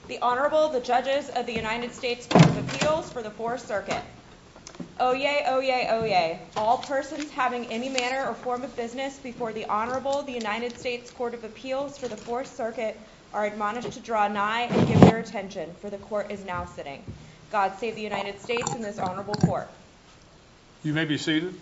The Honorable, the Judges of the United States Court of Appeals for the Fourth Circuit. Oyez, oyez, oyez. All persons having any manner or form of business before the Honorable, the United States Court of Appeals for the Fourth Circuit are admonished to draw nigh and give their attention, for the court is now sitting. God save the United States and this honorable court. You may be seated.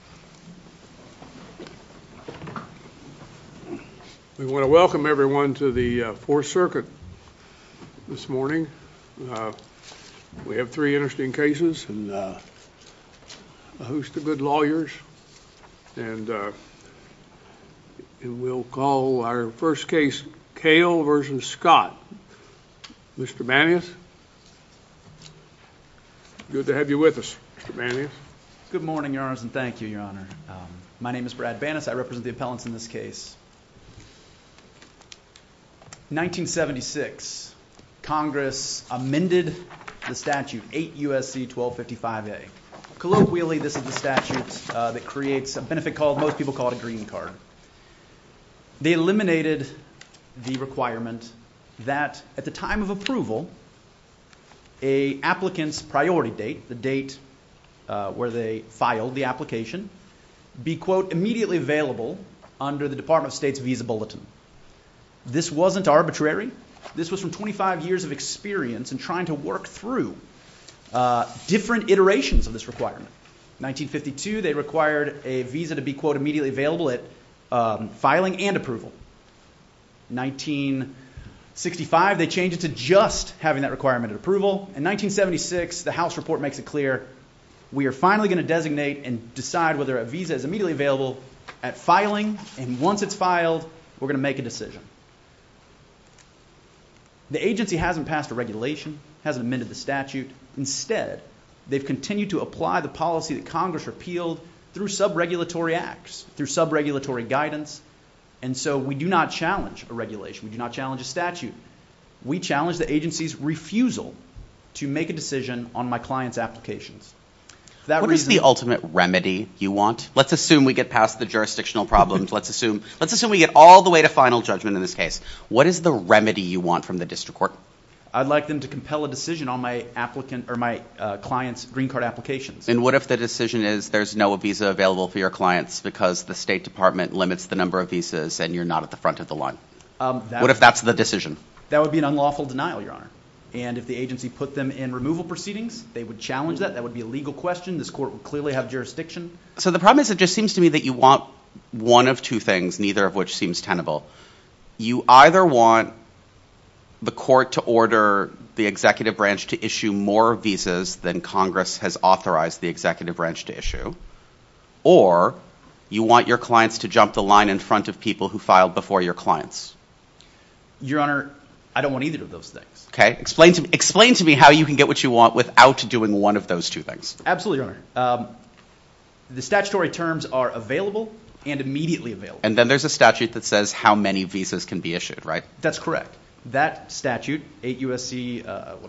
We want to welcome everyone to the Fourth Circuit this morning. We have three interesting cases and a host of good lawyers. And we'll call our first case Cale versus Scott. Mr. Manius, good to have you with us, Mr. Manius. Good morning, Your Honors, and thank you, Your Honor. My name is Brad Banis. I represent the appellants in this case. 1976, Congress amended the statute, 8 U.S.C. 1255A. Colloquially, this is the statute that creates a benefit called, most people call it a green card. They eliminated the requirement that at the time of approval, a applicant's priority date, the date where they filed the application, be, quote, immediately available under the Department of State's Visa Bulletin. This wasn't arbitrary. This was from 25 years of experience in trying to work through different iterations of this requirement. 1952, they required a visa to be, quote, immediately available at filing and approval. 1965, they changed it to just having that requirement at approval. In 1976, the House report makes it clear we are finally going to designate and decide whether a visa is immediately available at filing, and once it's filed, we're going to make a decision. The agency hasn't passed a regulation, hasn't amended the statute. Instead, they've continued to apply the policy that Congress repealed through sub-regulatory acts, through sub-regulatory guidance. And so we do not challenge a regulation. We do not challenge a statute. We challenge the agency's refusal to make a decision on my client's applications. What is the ultimate remedy you want? Let's assume we get past the jurisdictional problems. Let's assume we get all the way to final judgment in this case. What is the remedy you want from the district court? I'd like them to compel a decision on my applicant or my client's green card applications. And what if the decision is there's no visa available for your clients because the State Department limits the number of visas and you're not at the front of the line? What if that's the decision? That would be an unlawful denial, Your Honor. And if the agency put them in removal proceedings, they would challenge that. That would be a legal question. This court would clearly have jurisdiction. So the problem is it just seems to me that you want one of two things, neither of which seems tenable. You either want the court to order the executive branch to issue more visas than Congress has authorized the executive branch to issue, or you want your clients to jump the line in front of people who filed before your clients. Your Honor, I don't want either of those things. Okay. Explain to me how you can get what you want without doing one of those two things. Absolutely, Your Honor. The statutory terms are available and immediately available. And then there's a statute that says how many visas can be issued, right? That's correct. That statute, 8 U.S.C.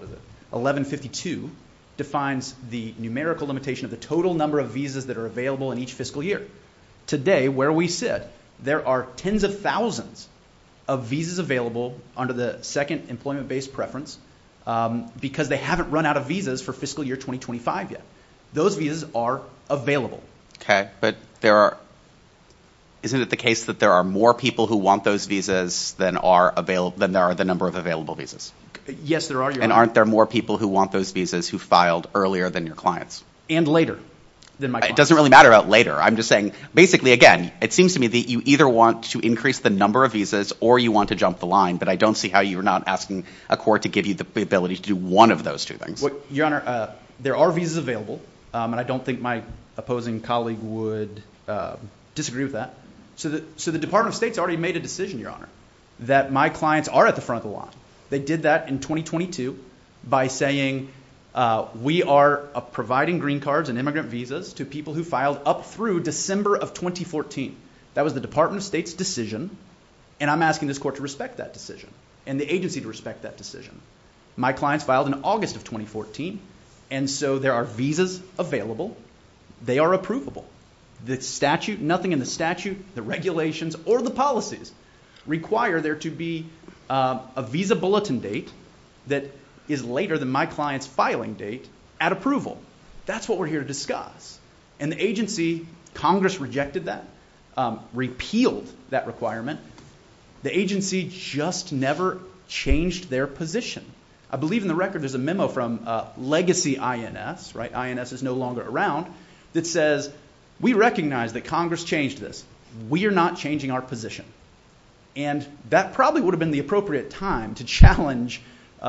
1152, defines the numerical limitation of the total number of visas that are available in each fiscal year. Today, where we sit, there are tens of thousands of visas available under the second employment-based preference because they haven't run out of visas for fiscal year 2025 yet. Those visas are available. Okay, but isn't it the case that there are more people who want those visas than there are the number of available visas? Yes, there are, Your And Honor. aren't there more people who want those visas who filed earlier than your clients? And later than my clients. It doesn't really matter about later. I'm just saying, basically, again, it seems to me that you either want to increase the number of visas or you want to jump the line, but I don't see how you're not asking a court to give you the ability to do one of those two things. Well, Your Honor, there are visas available, and I don't think my opposing colleague would disagree with that. So the Department of State's already made a decision, Your Honor, that my clients are at the front of the line. They did that in 2022 by saying we are providing green cards and immigrant visas to people who filed up through December of 2014. That was the Department of State's decision, and I'm asking this court to respect that decision and the agency to respect that decision. My clients filed in August of 2014, and so there are visas available. They are approvable. The statute, nothing in the statute, the regulations, or the policies require there to be a visa bulletin date that is later than my client's filing date at approval. That's what we're here to discuss. And the agency, Congress rejected that, repealed that requirement. The agency just never changed their position. I believe in the record there's a memo from Legacy INS, right? INS is no longer around, that says, we recognize that Congress changed this. We are not changing our position. And that probably would have been the appropriate time to challenge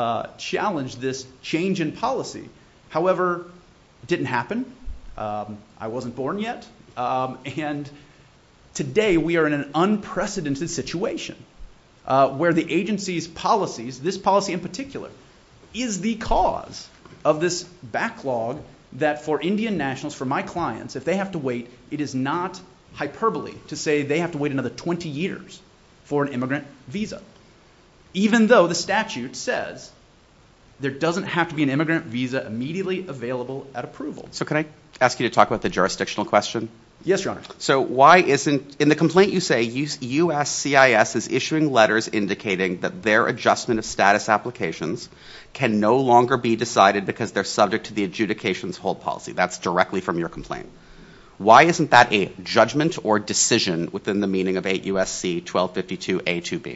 this change in policy. However, it didn't happen. I wasn't born yet. And today we are in an unprecedented situation where the agency's policies, this policy in particular, is the cause of this backlog that for Indian nationals, for my clients, if they have to wait, it is not hyperbole to say they have to wait another 20 years for an immigrant visa. Even though the statute says there doesn't have to be an immigrant visa immediately available at approval. So can I ask you to talk about the jurisdictional question? Yes, Your Honor. So why isn't, in the complaint you say USCIS is issuing letters indicating that their adjustment of status applications can no longer be decided because they're subject to the adjudication's hold policy. That's directly from your complaint. Why isn't that a judgment or decision within the meaning of 8 U.S.C. 1252A2B?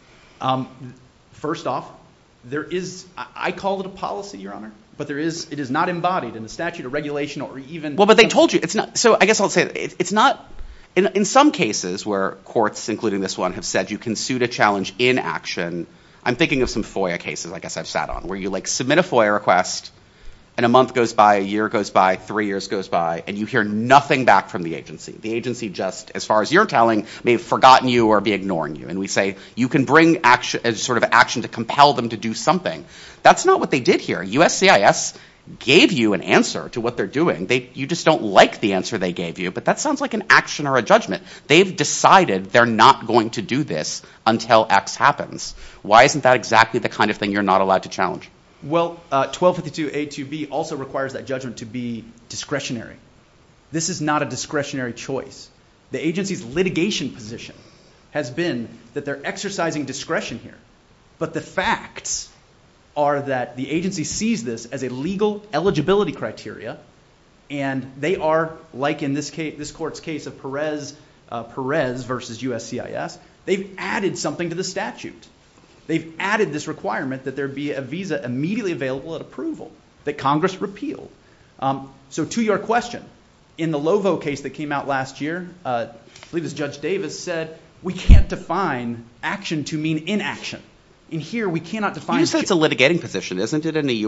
First off, there is, I call it a policy, Your Honor, but it is not embodied in the statute or regulation or even... Well, but they told you it's not. So I guess I'll say it's not. In some cases where courts, including this one, have said you can sue to challenge in action, I'm thinking of some FOIA cases I guess I've sat on, where you like submit a FOIA request and a month goes by, a year goes by, 3 years goes by, and you hear nothing back from the agency. The agency just, as far as you're telling, may have forgotten you or be ignoring you. And we say you can bring action, as sort of action to compel them to do something. That's not what they did here. USCIS gave you an answer to what they're doing. You just don't like the answer they gave you, but that sounds like an action or a judgment. They've decided they're not going to do this until X happens. Why isn't that exactly the kind of thing you're not allowed to challenge? Well, 1252A2B also requires that judgment to be discretionary. This is not a discretionary choice. The agency's litigation position has been that they're exercising discretion here. But the facts are that the agency sees this as a legal eligibility criteria, and they are, like in this court's case of Perez versus USCIS, they've added something to the statute. They've added this requirement that there be a visa immediately available at approval that Congress repealed. So to your question, in the Lovo case that came out last year, I believe it was Judge Davis said, we can't define action to mean inaction. In here, we cannot define... You said it's a litigating position. Isn't it in the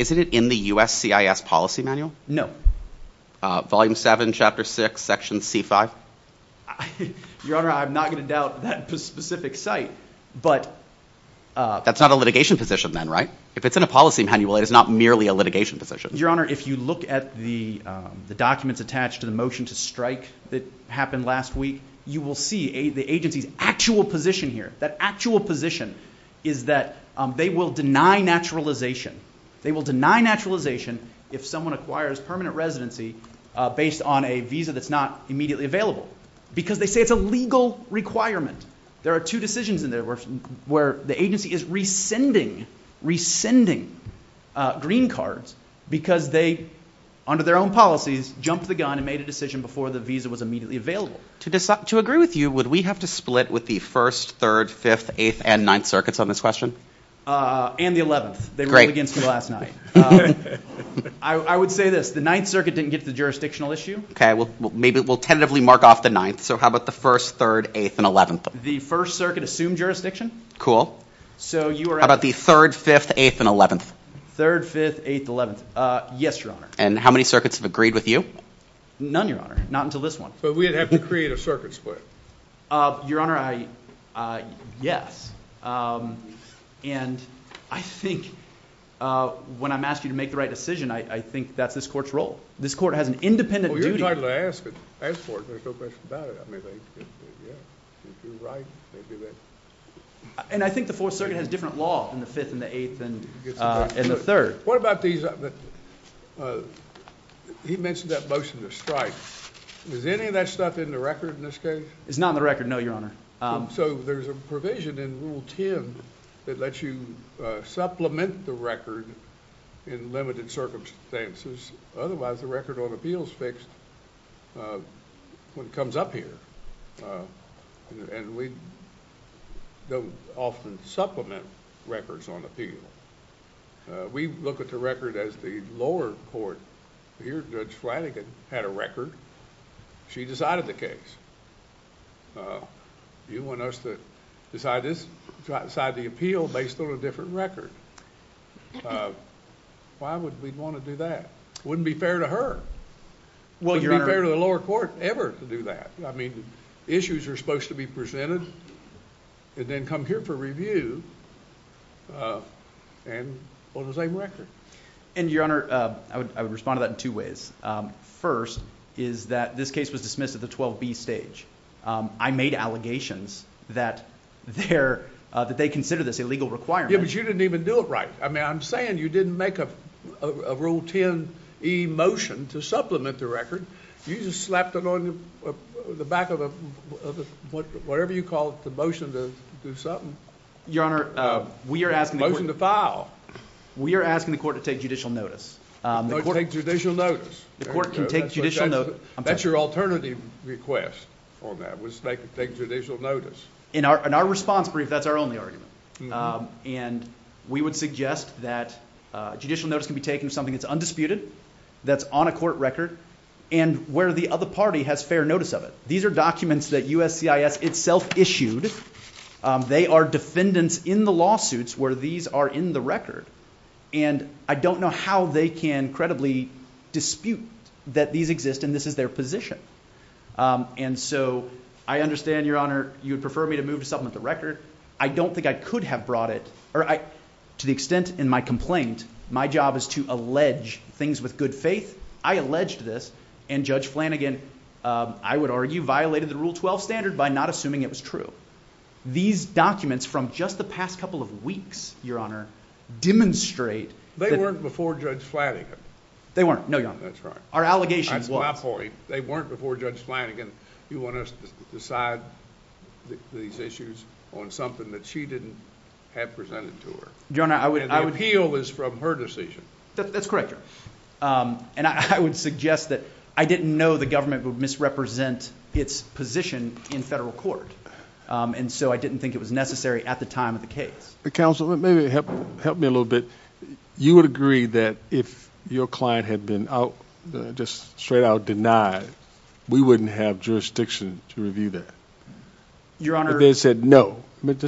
USCIS policy manual? No. Volume 7, Chapter 6, Section C5? Your Honor, I'm not going to doubt that specific site, but... That's not a litigation position then, right? If it's in a policy manual, it is not merely a litigation position. Your Honor, if you look at the documents attached to the motion to strike that happened last week, you will see the agency's actual position here. That actual position is that they will deny naturalization. They will deny naturalization if someone acquires permanent residency based on a visa that's not immediately available, because they say it's a legal requirement. There are two decisions in there where the agency is rescinding green cards because they, under their own policies, jumped the gun and made a decision before the visa was immediately available. To agree with you, would we have to split with the 1st, 3rd, 5th, 8th, and 9th circuits on this question? And the 11th. They Great. ruled against me last night. I would say this. The 9th Circuit didn't get to the jurisdictional issue. Okay, well, maybe we'll tentatively mark off the 9th. So how about the 1st, 3rd, 8th, and 11th? The 1st Circuit assumed jurisdiction. Cool. So you are How about the 3rd, 5th, 8th, and 11th? 3rd, 5th, 8th, 11th. Yes, Your Honor. And how many circuits have agreed with you? None, Your Honor. Not until this one. So we'd have to create a circuit split. Your Honor, yes. And I think when I'm asking you to make the right decision, I think that's this court's role. This court has an independent Well, you're duty. entitled to ask for it. There's no question about it. I mean, yeah, if you're right, they do that. And I think the 4th Circuit has different law than the 5th and the 8th and the 3rd. What about these? He mentioned that motion to strike. Is any of that stuff in the record in this case? It's not in the record, no, Your Honor. So there's a provision in Rule 10 that lets you supplement the record in limited circumstances. Otherwise, the record on appeal is fixed when it comes up here. And we don't often supplement records on appeal. We look at the record as the lower court. Here, Judge Flanagan had a record. She decided the case. You want us to decide the appeal based on a different record. Why would we want to do that? Wouldn't be fair to her. Well, Wouldn't Your be Honor, fair to the lower court ever to do that. I mean, issues are supposed to be presented and then come here for review and on the same record. And Your Honor, I would respond to that in two ways. First is that this case was dismissed at the 12B stage. I made allegations that they consider this a legal requirement. Yeah, but you didn't even do it right. I mean, I'm saying you didn't make a Rule 10E motion to supplement the record. You just slapped it on the back of whatever you call it, the motion to do something. Your Honor, we are asking the motion court, to file. We are asking the court to take judicial notice. Take judicial notice. The court can take judicial notice. That's your alternative request on that, was they could take judicial notice. In our response brief, that's our only argument. And we would suggest that judicial notice can be taken of something that's undisputed, that's on a court record, and where the other party has fair notice of it. These are documents that USCIS itself issued. They are defendants in the lawsuits where these are in the record. And I don't know how they can credibly dispute that these exist and this is their position. And so I understand, Your Honor, you would prefer me to move to supplement the record. I don't think I could have brought it, to the extent in my complaint, my job is to allege things with good faith. I alleged this, and Judge Flanagan, I would argue, violated the Rule 12 standard by not assuming it was true. These documents from just the past couple of weeks, Your Honor, demonstrate They weren't before Judge Flanagan. They weren't. No, Your Honor. That's right. Our allegation was. That's my point. They weren't before Judge Flanagan. You want us to decide these issues on something that she didn't have presented to her. Your Honor, I would. And the appeal is from her decision. That's correct, Your Honor. And I would suggest that I didn't know the government would misrepresent its position in federal court. And so I didn't think it was necessary at the time of the case. Counsel, maybe help me a little bit. You would agree that if your client had been out, just straight out denied, we wouldn't have jurisdiction to review that? Your Honor. If they said no.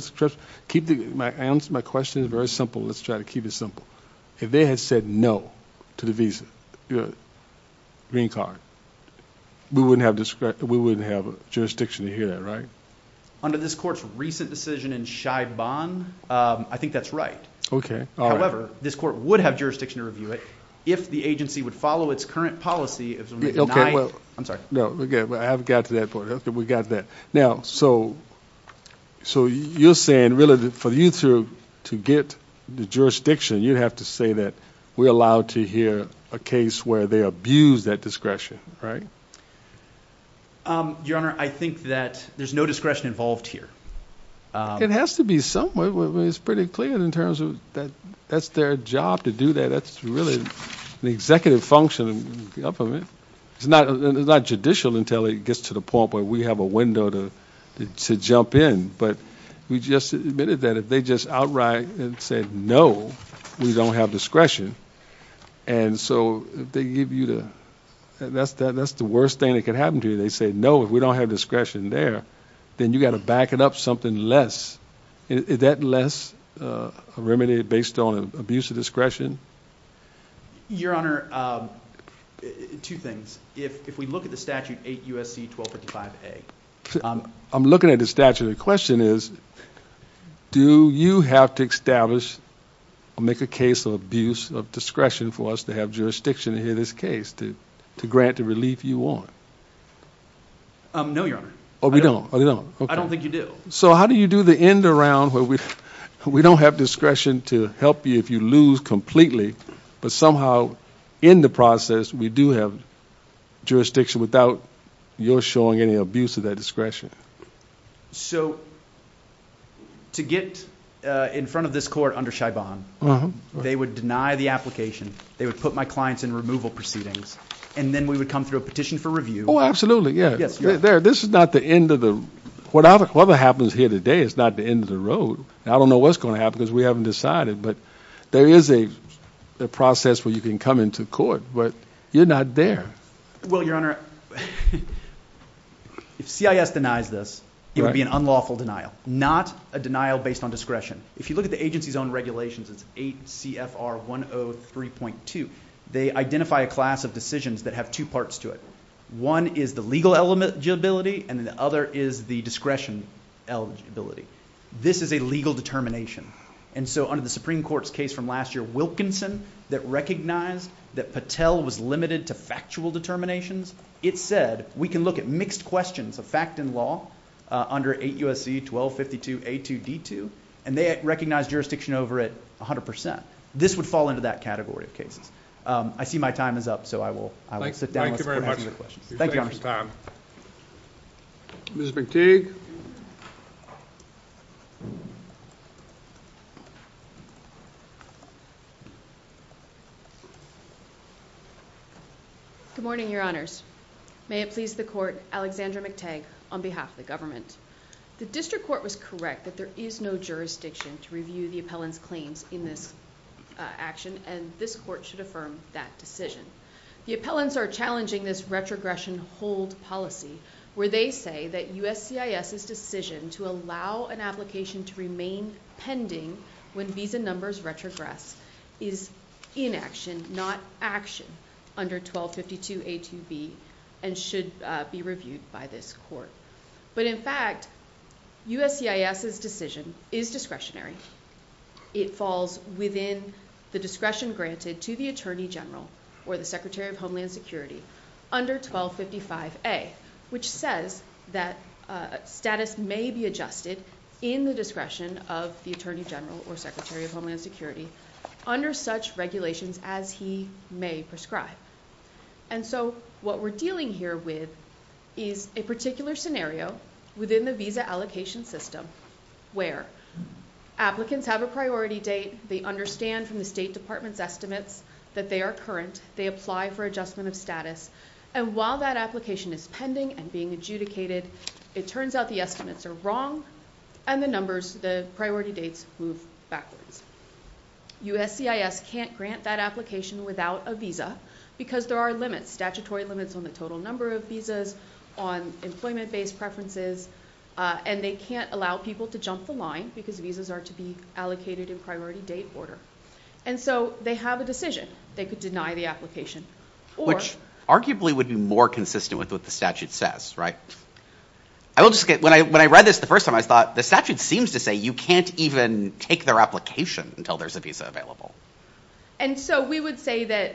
My question is very simple. Let's try to keep it simple. If they had said no to the visa, green card, we wouldn't have jurisdiction to hear that, right? Under this court's recent decision in Shaiban, I think that's right. Okay. However, this court would have jurisdiction to review it if the agency would follow its current policy. If it okay, well, I'm sorry. No, I haven't got to that point. Okay, we got that. Now, so you're saying really for you to get the jurisdiction, you'd have to say that we're allowed to hear a case where they abuse that discretion, right? Your Honor, I think that there's no discretion involved here. It has to be somewhere. It's pretty clear in terms of that. That's their job to do that. That's really an executive function of government. It's not judicial until it gets to the point where we have a window to jump in. But we just admitted that if they just outright said no, we don't have discretion. And so if they give you that's the worst thing that could happen to you. They say no, if we don't have discretion there, then you got to back it up something less. Is that less a remedy based on abuse of discretion? Your Honor, two things. If we look at the statute 8 U.S.C. 1255A. I'm looking at the statute. The question is, do you have to establish or make a case of abuse of discretion for us to have jurisdiction to hear this case, to grant the relief you want? No, Your Honor. Oh, we don't? Oh, they don't? Okay. I don't think you do. So how do you do the end around where we don't have discretion to help you if you lose completely, but somehow in the process we do have jurisdiction without your showing any abuse of that discretion? So to get in front of this court under Shaiban. They would deny the application. They would put my clients in removal proceedings. And then we would come through a petition for review. Oh, absolutely, yeah. Yes, this is not the end of the, whatever happens here today is not the end of the road. I don't know what's going to happen because we haven't decided, but there is a process where you can come into court, but you're not there. Well, Your Honor, if CIS denies this, it would be an unlawful denial, not a denial based on discretion. If you look at the agency's own regulations, it's 8 CFR 103.2. They identify a class of decisions that have two parts to it. One is the legal eligibility, and then the other is the discretion eligibility. This is a legal determination. And so under the Supreme Court's case from last year, Wilkinson, that recognized that Patel was limited to factual determinations, it said we can look at mixed questions of fact and law under 8 U.S.C. 1252 A2 D2, and they recognized jurisdiction over it 100%. This would fall into that category of cases. I see my time is up, so I will sit down. Thank you very much. Questions. Thank you, Your Honor. Ms. McTeague. Good morning, Your Honors. May it please the Court, Alexandra McTagg, on behalf of the government. The District Court was correct that there is no jurisdiction to review the appellant's claims in this action, and this Court should affirm that decision. The appellants are challenging this retrogression hold policy, where they say that USCIS's decision to allow an application to remain pending when visa numbers retrogress is inaction, not action, under 1252 A2B, and should be reviewed by this Court. But in fact, USCIS's decision is discretionary. It falls within the discretion granted to the Attorney General or the Secretary of Homeland Security under 1255A, which says that status may be adjusted in the discretion of the Attorney General or Secretary of Homeland Security under such regulations as he may prescribe. And so what we're dealing here with is a particular scenario within the visa allocation system where applicants have a priority date, they understand from the State Department's estimates that they are current, they apply for adjustment of status, and while that application is pending and being adjudicated, it turns out the estimates are wrong and the numbers, the priority dates, move backwards. USCIS can't grant that application without a visa because there are limits, statutory limits on the total number of visas, on employment-based preferences, and they can't allow people to jump the line because visas are to be allocated in priority date order. And so they have a decision. They could deny the application. Which arguably would be more consistent with what the statute says, right? I will just get, when I read this the first time, I thought the statute seems to say you can't even take their application until there's a visa available. And so we would say that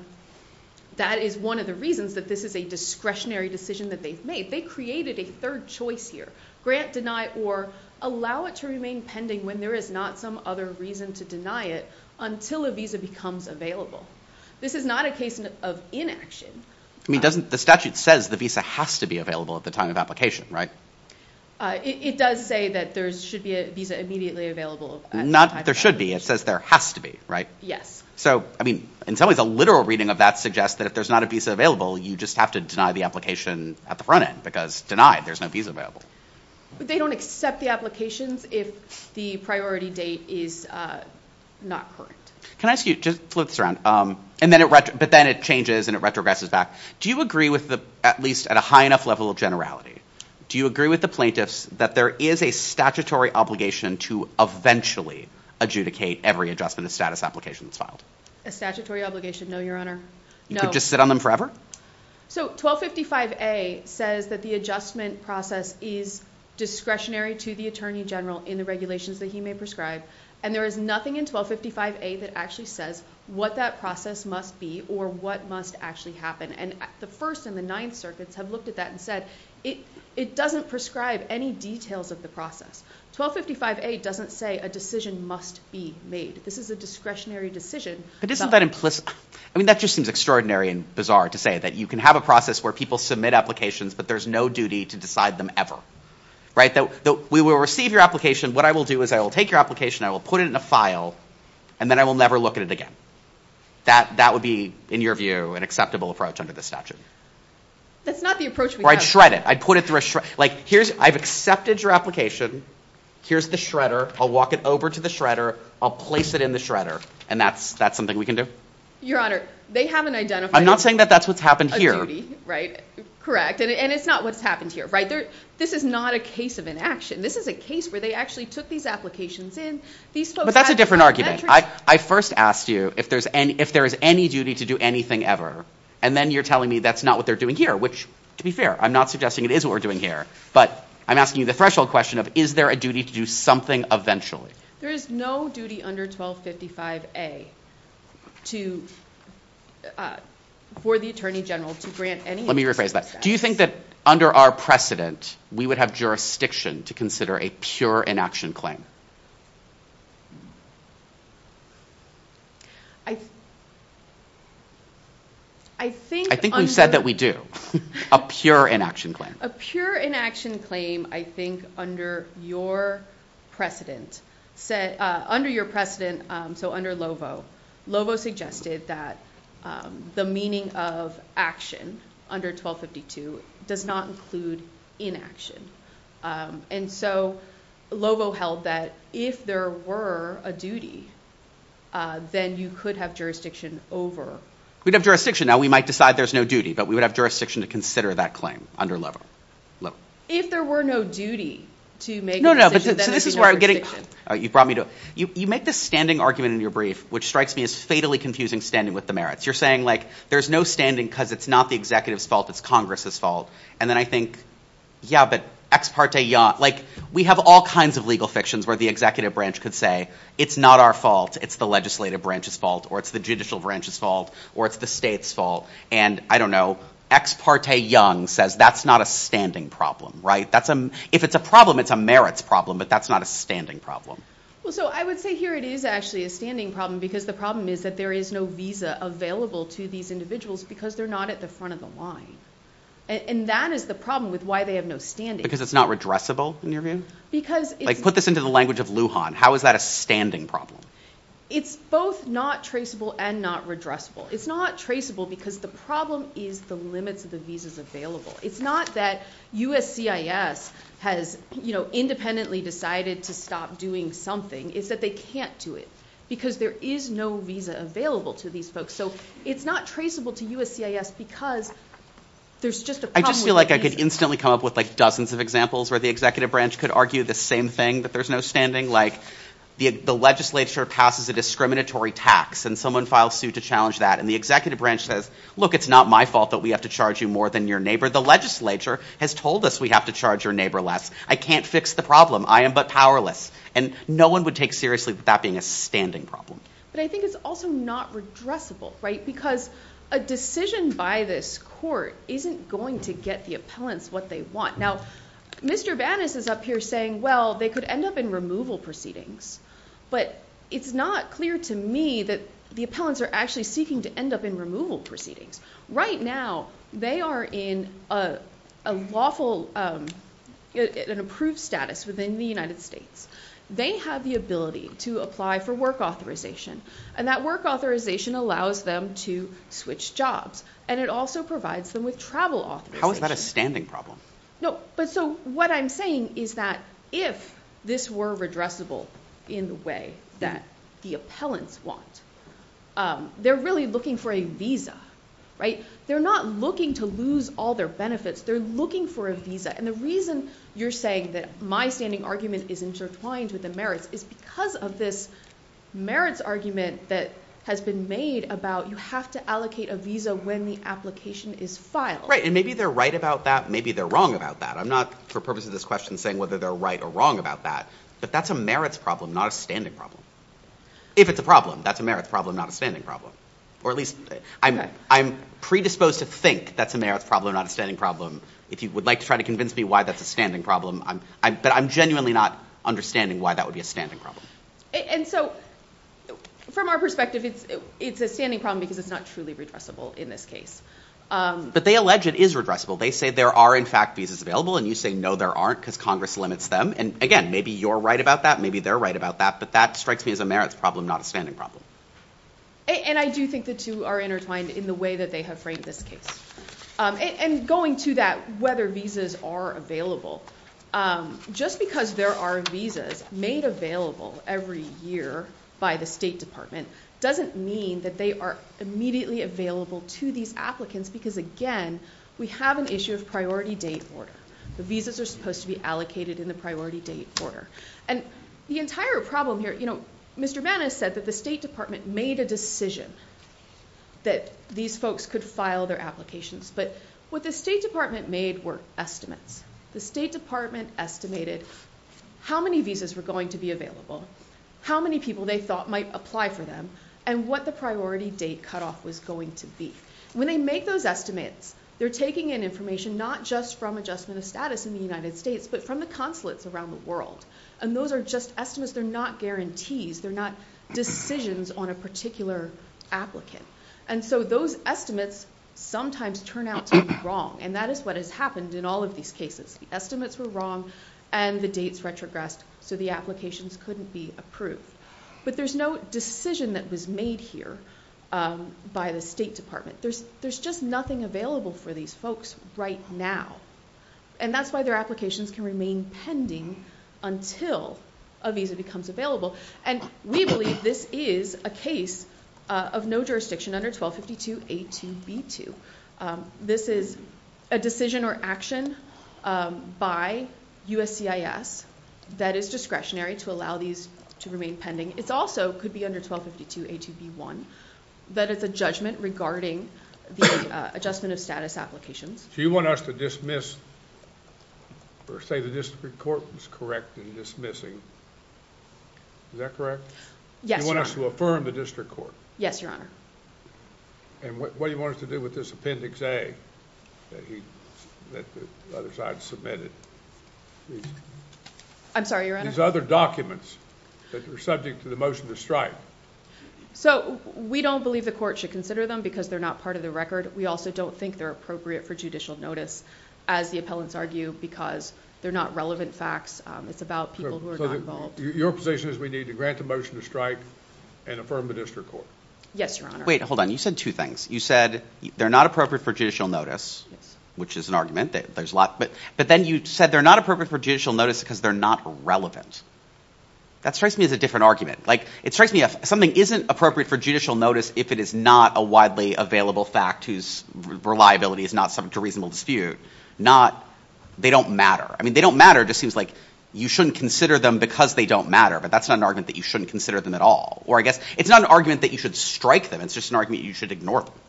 that is one of the reasons that this is a discretionary decision that they've made. They created a third choice here, grant, deny, or allow it to remain pending when there is not some other reason to deny it until a visa becomes available. This is not a case of inaction. I mean, doesn't the statute says the visa has to be available at the time of application, right? It does say that there should be a visa immediately available. Not there should be. It says there has to be, right? Yes. So, I mean, in some ways, a literal reading of that suggests that if there's not a visa available, you just have to deny the application at the front end because denied, there's no visa available. But they don't accept the applications if the priority date is not current. Can I ask you, just flip this around, and then but then it changes and it retrogresses back. Do you agree with at least at a high enough level of generality, do you agree with the plaintiffs that there is a statutory obligation to eventually adjudicate every adjustment of status application that's filed? A statutory obligation, no, Your Honor. You could just sit on them forever? So 1255A says that the adjustment process is discretionary to the Attorney General in the regulations that he may prescribe, and there is nothing in 1255A that actually says what that process must be or what must actually happen. And the First and the Ninth Circuits have looked at that and said it doesn't prescribe any details of the process. 1255A doesn't say a decision must be made. This is a discretionary decision. But isn't that implicit? I mean, that just seems extraordinary and bizarre to say that you can have a process where people submit applications, but there's no duty to decide them ever. right? That we will receive your application. What I will do is I will take your application, I will put it in a file, and then I will never look at it again. That would be, in your view, an acceptable approach under the statute. That's not the approach we Or have. I'd shred it. I'd put it through a shred. Like, I've accepted your application. Here's the shredder. I'll walk it over to the shredder. I'll place it in the shredder. And that's something we can do? Your Honor, they haven't identified. I'm not saying that that's what's happened a here. duty, right? Correct. And it's not what's happened here, right? This is not a case of inaction. This is a case where they actually took these applications in. These folks. But that's a different argument. metrics. I first asked you if there is any duty to do anything ever, and then you're telling me that's not what they're doing here, which, to be fair, I'm not suggesting it is what we're doing here. But I'm asking you the threshold question of, is there a duty to do something eventually? There is no duty under 1255A for the Attorney General to grant any. Let me rephrase that. Do you think that under our precedent, we would have jurisdiction to consider a pure inaction claim? I think we've said that we do. A pure inaction claim. A pure inaction claim, I think, under your precedent, so under Lovo, Lovo suggested that the meaning of action under 1252 does not include inaction. And so Lovo held that if there were a duty, then you could have jurisdiction over. We'd have jurisdiction. Now, we might decide there's no duty, but we would have jurisdiction to consider that claim under Lovo. If there were no duty to make no, a decision, but then so this is no where I'm getting. jurisdiction. You brought me to. You make this standing argument in your brief, which strikes me as fatally confusing standing with the merits. You're saying, like, there's no standing because it's not the executive's fault, it's Congress's fault. And then I think, yeah, but ex parte Young, like, we have all kinds of legal fictions where the executive branch could say, it's not our fault, it's the legislative branch's fault, or it's the judicial branch's fault, or it's the state's fault. And I don't know, ex parte Young says that's not a standing problem, right? If it's a problem, it's a merits problem, but that's not a standing problem. Well, so I would say here it is actually a standing problem, because the problem is that there is no visa available to these individuals because they're not at the front of the line. And that is the problem with why they have no standing. Because it's not redressable, in your view? Because it's... Like, put this into the language of Lujan. How is that a standing problem? It's both not traceable and not redressable. It's not traceable because the problem is the limits of the visas available. It's not that USCIS has, independently decided to stop doing something. It's that they can't do it because there is no visa available to these folks. So it's not traceable to USCIS because there's just a problem. I just feel like I could instantly come up with like dozens of examples where the executive branch could argue the same thing, that there's no standing. Like the legislature passes a discriminatory tax and someone files suit to challenge that. And the executive branch says, look, it's not my fault that we have to charge you more than your neighbor. The legislature has told us we have to charge your neighbor less. I can't fix the problem. I am but powerless. And no one would take seriously that being a standing problem. But I think it's also not redressable, right? Because a decision by this court isn't going to get the appellants what they want. Now, Mr. Banas is up here saying, well, they could end up in removal proceedings. But it's not clear to me that the appellants are actually seeking to end up in removal proceedings. Right now, they are in a lawful, an approved status within the United States. They have the ability to apply for work authorization, and that work authorization allows them to switch jobs, and it also provides them with travel authorization. How is that a standing problem? No, but so what I'm saying is that if this were redressable in the way that the appellants want, they're really looking for a visa, right? They're not looking to lose all their benefits. They're looking for a visa. And the reason you're saying that my standing argument is intertwined with the merits is because of this merits argument that has been made about you have to allocate a visa when the application is filed. Right, and maybe they're right about that, maybe they're wrong about that. I'm not, for purposes of this question, saying whether they're right or wrong about that. But that's a merits problem, not a standing problem. If it's a problem, that's a merits problem, not a standing problem. Or at least I'm predisposed to think that's a merits problem, not a standing problem. If you would like to try to convince me why that's a standing problem, but I'm genuinely not understanding why that would be a standing problem. And so, from our perspective, it's a standing problem because it's not truly redressable in this case. But they allege it is redressable. They say there are, in fact, visas available, and you say no, there aren't because Congress limits them. And again, maybe you're right about that, maybe they're right about that, but that strikes me as a merits problem, not a standing problem. And I do think the two are intertwined in the way that they have framed this case. And going to that, whether visas are available, just because there are visas made available every year by the State Department doesn't mean that they are immediately available to these applicants because, again, we have an issue of priority date order. The visas are supposed to be allocated in the priority date order. And the entire problem here, Mr. Manis said that the State Department made a decision that these folks could file their applications. But what the State Department made were estimates. The State Department estimated how many visas were going to be available, how many people they thought might apply for them, and what the priority date cutoff was going to be. When they make those estimates, they're taking in information not just from adjustment of status in the United States, but from the consulates around the world. And those are just estimates. They're not guarantees. They're not decisions on a particular applicant. And so those estimates sometimes turn out to be wrong. And that is what has happened in all of these cases. The estimates were wrong, and the dates retrogressed, so the applications couldn't be approved. But there's no decision that was made here by the State Department. There's just nothing available for these folks right now. And that's why their applications can remain pending until a visa becomes available. And we believe this is a case of no jurisdiction under 1252A2B2. This is a decision or action by USCIS that is discretionary to allow these to remain pending. It also could be under 1252A2B1, that it's a judgment regarding the adjustment of status applications. So you want us to dismiss, or say the district court was correct in dismissing. Is that correct? Yes, You want Your us Honor. to affirm the district court. Yes, Your Honor. And what do you want us to do with this Appendix A that the other side submitted? I'm sorry, Your Honor. These other documents that are subject to the motion to strike. So we don't believe the court should consider them because they're not part of the record. We also don't think they're appropriate for judicial notice, as the appellants argue, because they're not relevant facts. It's about people who are not involved. Your position is we need to grant the motion to strike and affirm the district court. Yes, Your Honor. Wait, hold on. You said two things. You said they're not appropriate for judicial notice, Yes. which is an argument. There's a lot. But then you said they're not appropriate for judicial notice because they're not relevant. That strikes me as a different argument. Like, it strikes me if something isn't appropriate for judicial notice if it is not a widely available fact whose reliability is not subject to reasonable dispute, not they don't matter. I mean, they don't matter just seems like you shouldn't consider them because they don't matter, but that's not an argument that you shouldn't consider them at all. Or I guess it's not an argument that you should strike them. It's just an argument you should ignore them.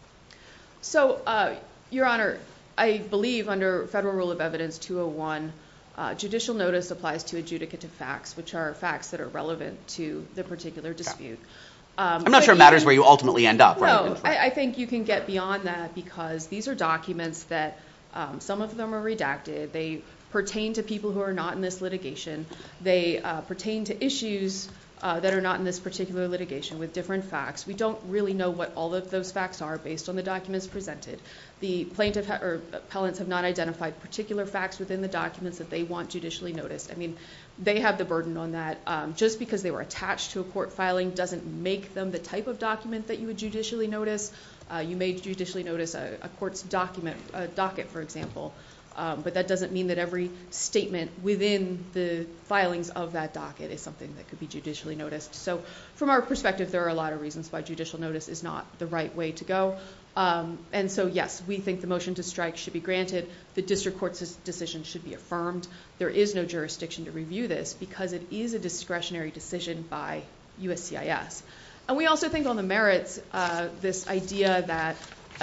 So, Your Honor, I believe under Federal Rule of Evidence 201, judicial notice applies to adjudicative facts, which are facts that are relevant to the particular dispute. I'm not sure it matters where you ultimately end up. No, right? I think you can get beyond that because these are documents that some of them are redacted. They pertain to people who are not in this litigation. They pertain to issues that are not in this particular litigation with different facts. We don't really know what all of those facts are based on the documents presented. The plaintiff or appellants have not identified particular facts within the documents that they want judicially noticed. I mean, they have the burden on that. Just because they were attached to a court filing doesn't make them the type of document that you would judicially notice. You may judicially notice a court's document, a docket, for example, but that doesn't mean that every statement within the filings of that docket is something that could be judicially noticed. So from our perspective, there are a lot of reasons why judicial notice is not the right way to go. And so, yes, we think the motion to strike should be granted. The district court's decision should be affirmed. There is no jurisdiction to review this because it is a discretionary decision by USCIS. And we also think on the merits, this idea that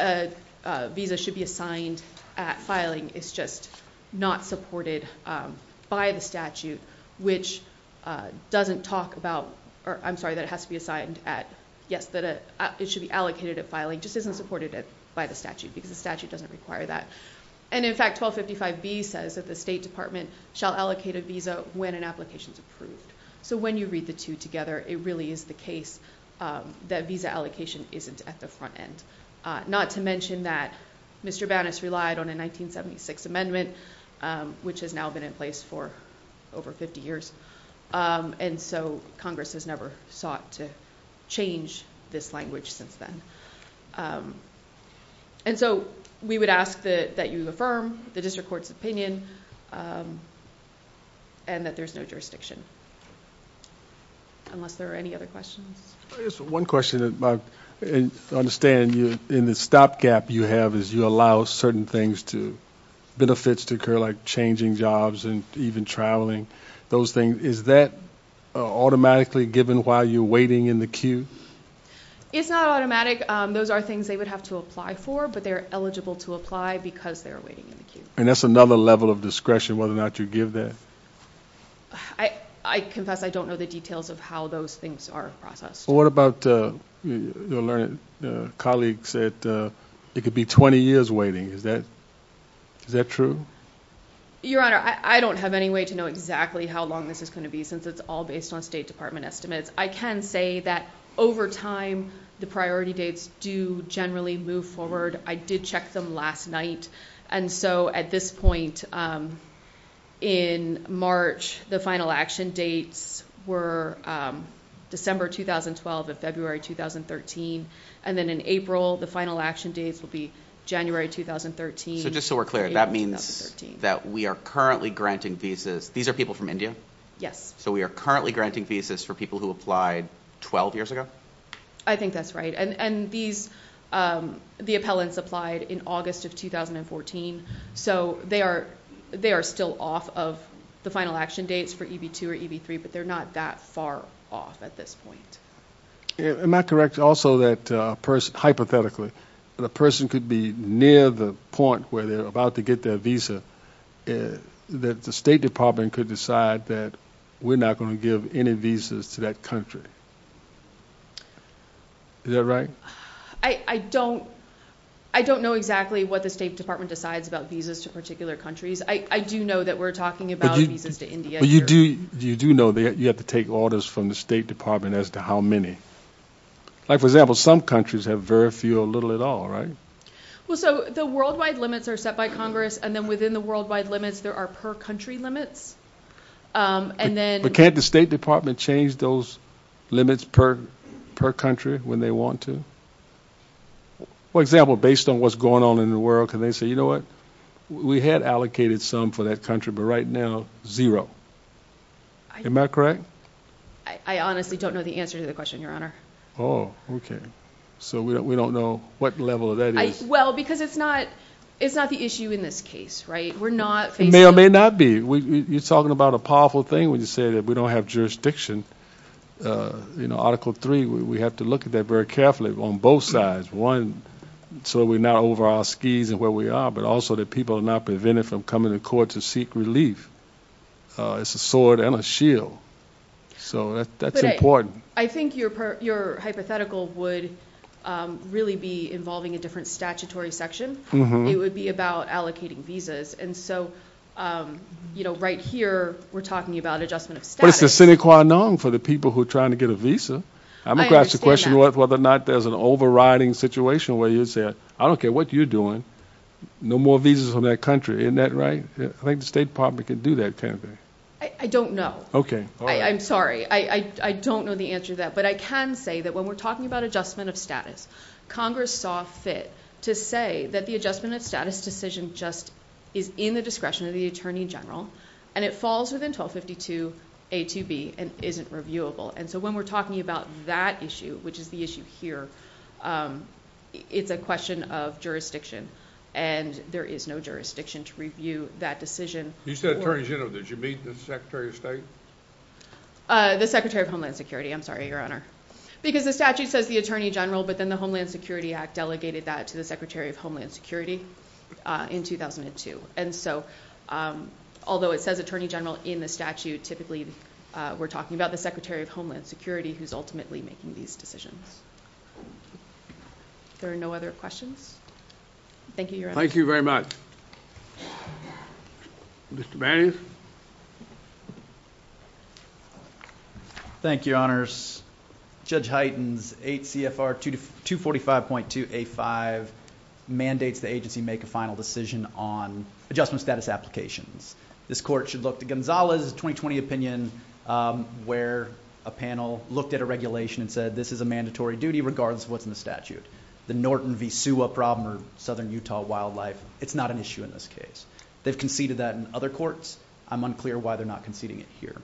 a visa should be assigned at filing is just not supported by the statute, which doesn't talk about, or I'm sorry, that it has to be assigned at, yes, that it should be allocated at filing, just isn't supported by the statute because the statute doesn't require that. And in fact, 1255B says that the State Department shall allocate a visa when an application is approved. So when you read the two together, it really is the case that visa allocation isn't at the front end. Not to mention that Mr. Banas relied on a 1976 amendment, which has now been in place for over 50 years. And so Congress has never sought to change this language since then. And so we would ask that you affirm the district court's opinion and that there's no jurisdiction. Unless there are any other questions. Just one question about, and understand you in the stopgap you have is you allow certain things to, benefits to occur like changing jobs and even traveling, those things. Is that automatically given while you're waiting in the queue? It's not automatic. Those are things they would have to apply for, but they're eligible to apply because they're waiting in the queue. And that's another level of discretion whether or not you give that? I confess I don't know the details of how those things are processed. Well, what about your learned colleague said it could be 20 years waiting. Is that true? Your Honor, I don't have any way to know exactly how long this is going to be since it's all based on State Department estimates. I can say that over time, the priority dates do generally move forward. I did check them last night. And so at this point, in March, the final action dates were December 2012 and February 2013. And then in April, the final action dates will be January 2013. So just so we're clear, that means that we are currently granting visas. These are people from India? Yes. So we are currently granting visas for people who applied 12 years ago? I think that's right. And these, the appellants applied in August of 2014. So they are still off of the final action dates for EB2 or EB3, but they're not that far off at this point. Am I correct also that a person, hypothetically, that a person could be near the point where they're about to get their visa, that the State Department could decide that we're not going to give any visas to that country? Is that right? I don't know exactly what the State Department decides about visas to particular countries. I do know that we're talking about visas to India. But you do know that you have to take orders from the State Department as to how many. Like, for example, some countries have very few or little at all, right? Well, so the worldwide limits are set by Congress, and then within the worldwide limits, there are per country limits. But can't the State Department change those limits per country when they want to? For example, based on what's going on in the world, can they say, you know what, we had allocated some for that country, but right now, zero. Am I correct? I honestly don't know the answer to the question, Your Honor. Oh, okay. So we don't know what level of that is. Well, because it's not the issue in this case, right? We're not facing. It may or may not be. You're talking about a powerful thing when you say that we don't have jurisdiction. Article 3, we have to look at that very carefully on both sides. One, so we're not over our skis and where we are, but also that people are not prevented from coming to court to seek relief. It's a sword and a shield. So that's important. I think your hypothetical would really be involving a different statutory section. Mm-hmm. It would be about allocating visas. And so, right here, we're talking about adjustment of status. But it's the sine qua non for the people who are trying to get a visa. I'm going to ask the question whether or not there's an overriding situation where you say, I don't care what you're doing, no more visas from that country. Isn't that right? I think the State Department can do that kind of thing. I don't know. Okay. All right. I'm sorry. I don't know the answer to that. But I can say that when we're talking about adjustment of status, Congress saw fit to say that the adjustment of status decision just is in the discretion of the Attorney General, and it falls within 1252A2B and isn't reviewable. And so when we're talking about that issue, which is the issue here, it's a question of jurisdiction. And there is no jurisdiction to review that decision. You said Attorney General. Did you meet the Secretary of State? The Secretary of Homeland Security. I'm sorry, Your Honor. Because the statute says the Attorney General, but then the Homeland Security Act delegated that to the Secretary of Homeland Security in 2002. And so although it says Attorney General in the statute, typically we're talking about the Secretary of Homeland Security who's ultimately making these decisions. If there are no other questions. Thank you, Your Honor. Thank you very much. Mr. Banas? Thank you, Your Honors. Judge Heighten's 8 CFR 245.2A5 mandates the agency make a final decision on adjustment status applications. This court should look to Gonzalez's 2020 opinion, where a panel looked at a regulation and said this is a mandatory duty regardless of what's in the statute. The Norton v. SUA problem, or Southern Utah wildlife, it's not an issue in this case. They've conceded that in other courts. I'm unclear why they're not conceding it here.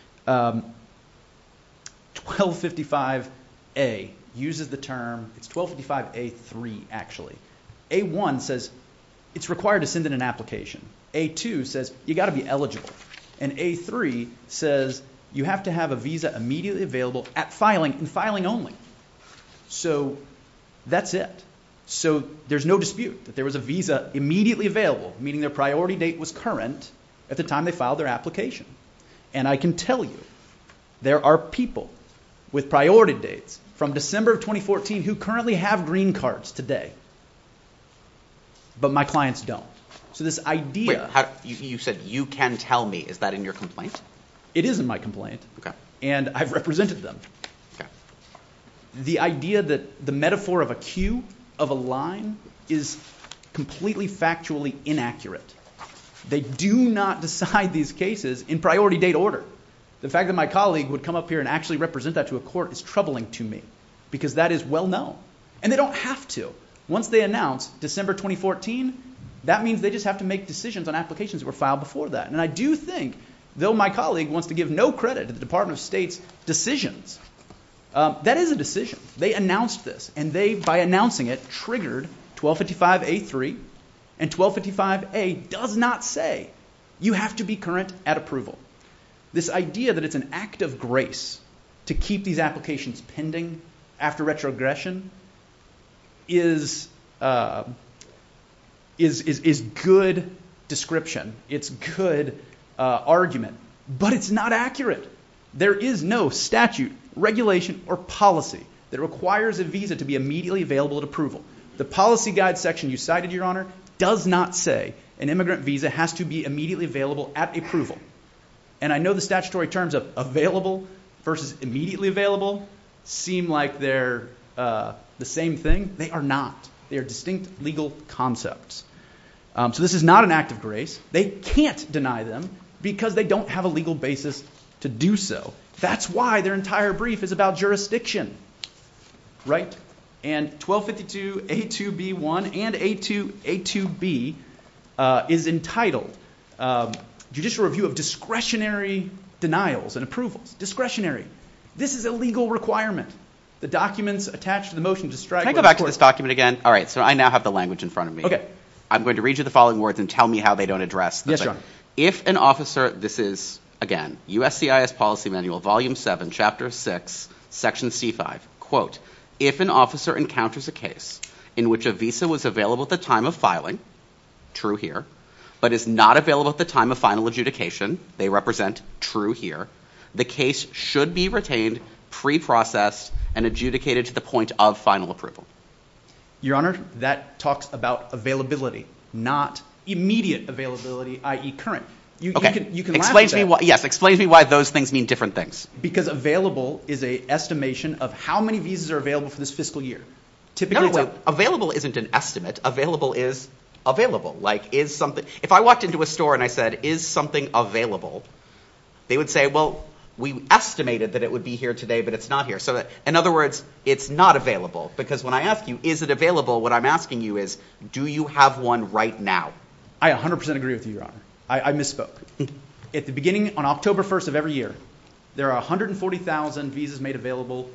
1255A uses the term, it's 1255A3 actually. A1 says it's required to send in an application. A2 says you got to be eligible. And A3 says you have to have a visa immediately available at filing and filing only. So that's it. So there's no dispute that there was a visa immediately available, meaning their priority date was current at the time they filed their application. And I can tell you, there are people with priority dates from December of 2014 who currently have green cards today. But my clients don't. So this idea... Wait, you said you can tell me. Is that in your complaint? It is in my complaint. Okay. And I've represented them. Okay. The idea that the metaphor of a queue, of a line, is completely factually inaccurate. They do not decide these cases in priority date order. The fact that my colleague would come up here and actually represent that to a court is troubling to me, because that is well known. And they don't have to. Once they announce December 2014, that means they just have to make decisions on applications that were filed before that. And I do think, though my colleague wants to give no credit to the Department of State's decisions, that is a decision. They announced this, and they, by announcing it, triggered 1255A3, and 1255A does not say you have to be current at approval. This idea that it's an act of grace to keep these applications pending after retrogression is good description. It's good argument, but it's not accurate. There is no statute, regulation, or policy that requires a visa to be immediately available at approval. The policy guide section you cited, Your Honor, does not say an immigrant visa has to be immediately available at approval. And I know the statutory terms of available versus immediately available seem like they're the same thing. They are not. They are distinct legal concepts. So this is not an act of grace. They can't deny them because they don't have a legal basis to do so. That's why their entire brief is about jurisdiction, right? And 1252A2B1 and A2B is entitled Judicial Review of Discretionary Denials and Approvals. Discretionary. This is a legal requirement. The documents attached to the motion to strike... Can I go back to this document again? All right, so I now have the language in front of me. Okay. I'm going to read you the following words and tell me how they don't address the Yes, thing. Your Honor. If an officer, this is, again, USCIS Policy Manual, Volume 7, Chapter 6, Section C5, quote, if an officer encounters a case in which a visa was available at the time of filing, true here, but is not available at the time of final adjudication, they represent true here, the case should be retained, pre-processed, and adjudicated to the point of final approval. Your Honor, that talks about availability, not immediate availability, i.e. current. You can explain laugh to me at why. Yes, explain to me why those things mean different things. Because available is an estimation of how many visas are available for this fiscal year. Typically, available isn't an estimate. Available is available. Like, is something. If I walked into a store and I said, "Is something available?" they would say, "Well, we estimated that it would be here today, but it's not here." So, in other words, it's not available. Because when I ask you, "Is it available?" what I'm asking you is, "Do you have one right now?" I 100% agree with you, Your Honor. I misspoke. At the beginning, on October 1st of every year, there are 140,000 visas made available.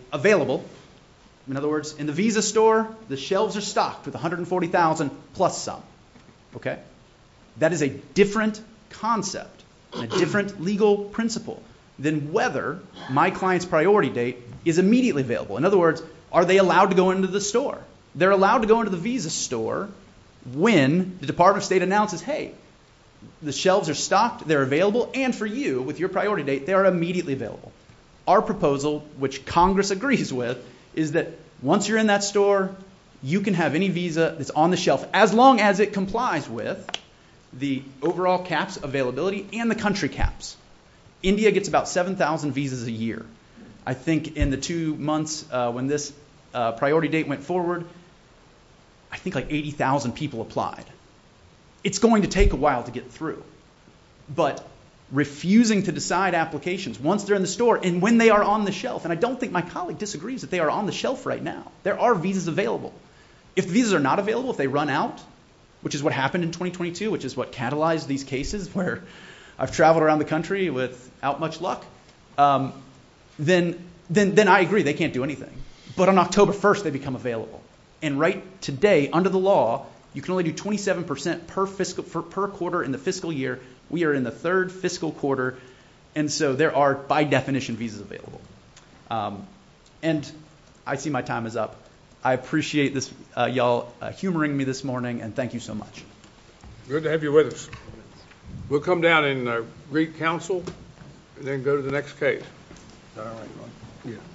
In other words, in the visa store, the shelves are stocked with 140,000 plus some. Okay? That is a different concept, a different legal principle than whether my client's priority date is immediately available. In other words, are they allowed to go into the store? They're allowed to go into the visa store when the Department of State announces, hey, the shelves are stocked, they're available, and for you, with your priority date, they are immediately available. Our proposal, which Congress agrees with, is that once you're in that store, you can have any visa that's on the shelf as long as it complies with the overall caps availability and the country caps. India gets about 7,000 visas a year. I think in the 2 months when this priority date went forward, I think like 80,000 people applied. It's going to take a while to get through. But refusing to decide applications once they're in the store and when they are on the shelf, and I don't think my colleague disagrees that they are on the shelf right now. There are visas available. If the visas are not available, if they run out, which is what happened in 2022, which is what catalyzed these cases where I've traveled around the country without much luck, then I agree they can't do anything. But on October 1st, they become available. And right today, under the law, you can only do 27% per quarter in the fiscal year. We are in the third fiscal quarter, and so there are, by definition, visas available. And I see my time is up. I appreciate this, y'all humoring me this morning, and thank you so much. Good to have you with us. We'll come down and greet counsel and then go to the next case. Is that all right, Ron? Yeah.